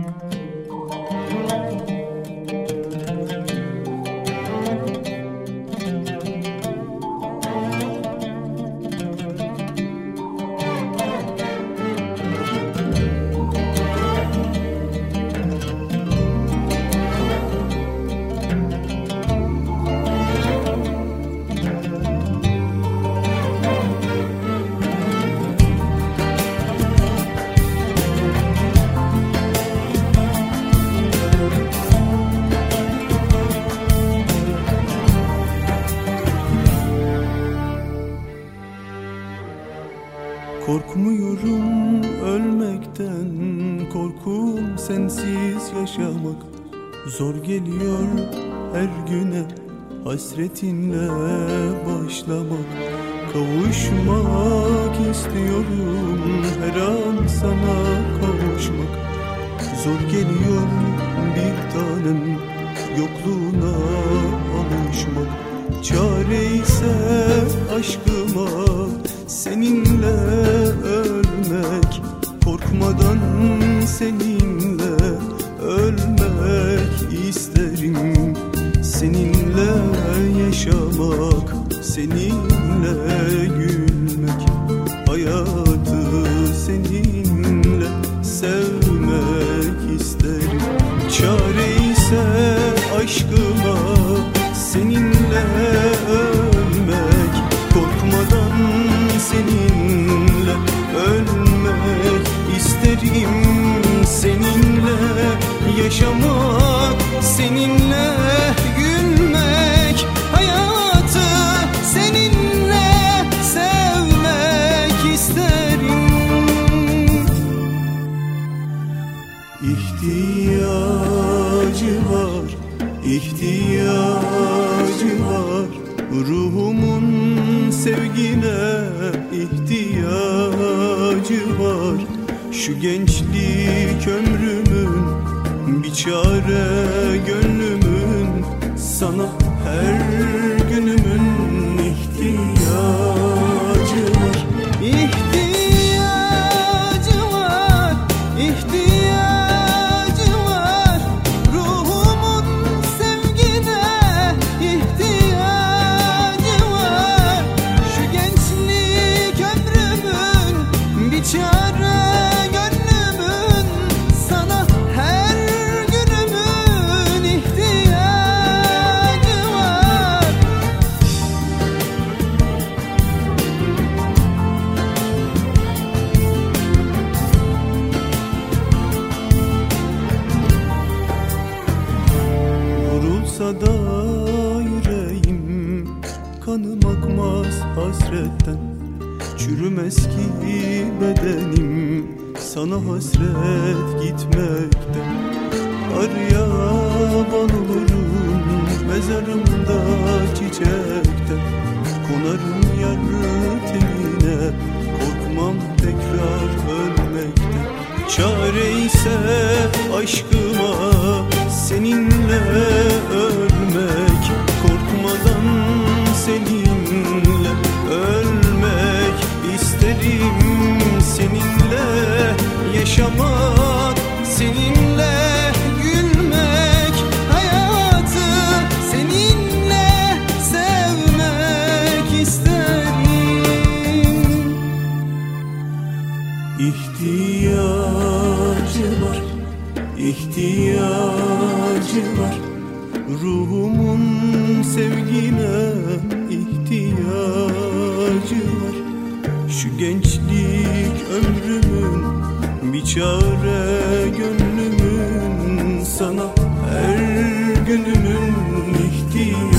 Korkmuyorum ölmekten, korkum sensiz yaşamak. Zor geliyor her güne hasretinle başlamak. Kavuşmak istiyorum, her an sana kavuşmak. Zor geliyor bir tanem, yokluğuna alışmak. Çare ise aşkıma seninle ölmek. Korkmadan seninle ölmek isterim. Seninle yaşamak, seninle gülmek. Hayatı seninle sevmek isterim. Çare ise aşkıma seninle ölmek. Korkmadan seninle ölmek isterim. Seninle yaşamak, seninle gülmek. Hayatı seninle sevmek isterim. İhtiyacı var, ihtiyacı var. Ruhumun sevgine ihtiyacı var. Şu gençlik ömrümün, bir çare gönlümün. Sana her günümün ihtiyacı var. İhtiyacı var, ihtiyacı var. Ruhumun sevgine ihtiyacı var. Şu gençlik ömrümün, bir çare gönlümün. Sana her günümün ihtiyacı var. Vurulsa da yüreğim, kanım akmaz hasretten. Çürümez ki bedenim, sana hasret gitmekten. Aryaban olurum mezarımda çiçekten. Konarım yar tenine, korkmam tekrar ölmekten. Çare ise aşkıma seninle ölmek. Korkmadan seninle ölmek isterim. Seninle yaşamak, seninle gülmek. Hayatı seninle sevmek isterim. İhtiyacı var, ihtiyacı var. Ruhumun sevgine ihtiyacı var. Şu gençlik ömrümün, bir çare gönlümün. Sana her günümün ihtiyacı